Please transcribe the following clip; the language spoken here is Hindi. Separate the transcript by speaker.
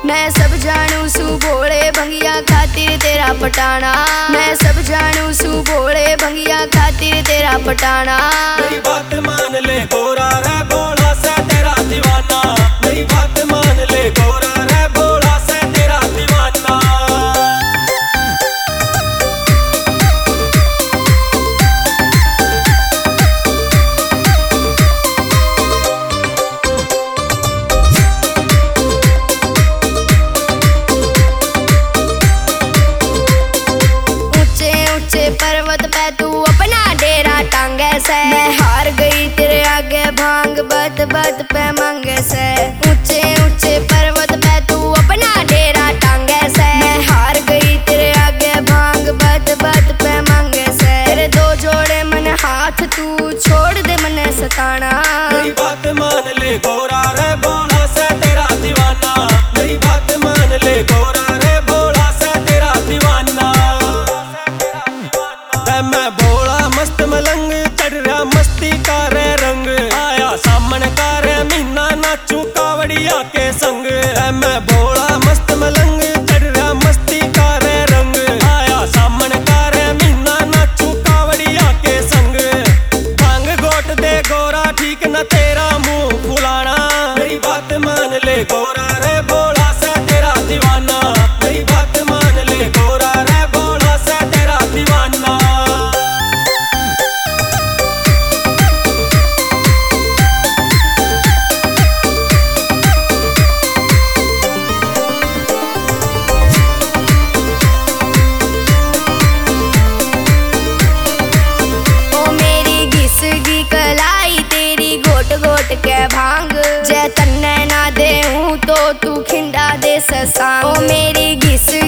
Speaker 1: मैं सब जानू सू भोले भंगिया खातिर तेरा पटाना। मैं सब जानू सू भोले भंगिया खातिर तेरा पटाना।
Speaker 2: मेरी बात मान ले गोरा रे भोला से तेरा दीवाना। मेरी बात मान ले गोरा रे भोला से तेरा दीवाना।
Speaker 1: पर्वत पे तू अपना डेरा टांगे से। मैं हार गई तेरे आगे भांग बत बत पे मांगे से। ऊंचे ऊंचे पर्वत पे तू अपना डेरा टांगे से। मैं हार गई तेरे आगे भांग बत बत पे मांगे से। तेरे दो जोड़े मन हाथ तू छोड़ दे मने सताना।
Speaker 2: मेरी बात मान ले गोरा रे भोला से तेरा दीवाना। मेरी बात मान ले गोरा रे भोला से तेरा दीवाना। मैं भोला मस्त मलंग चढ़ रहा मस्ती का रे रंग। आया सामने का रे मीना नाचू कावड़िया के संग। मैं भोला मस्त मलंग चढ़ रहा मस्ती का रे रंग। आया सामने का रे मीना नाचू कावड़िया के संग। भांग गोट दे गोरा ठीक न तेरा मुंह फुलाना। मेरी बात मान ले गोरा रे भोला से तेरा दीवाना। मेरी बात मान ले गोरा रे भोला से तेरा दीवाना।
Speaker 1: गोट के भांग जय तन्ने ना दे हूँ तो तू खिंडा दे ससांग। ओ मेरी घिस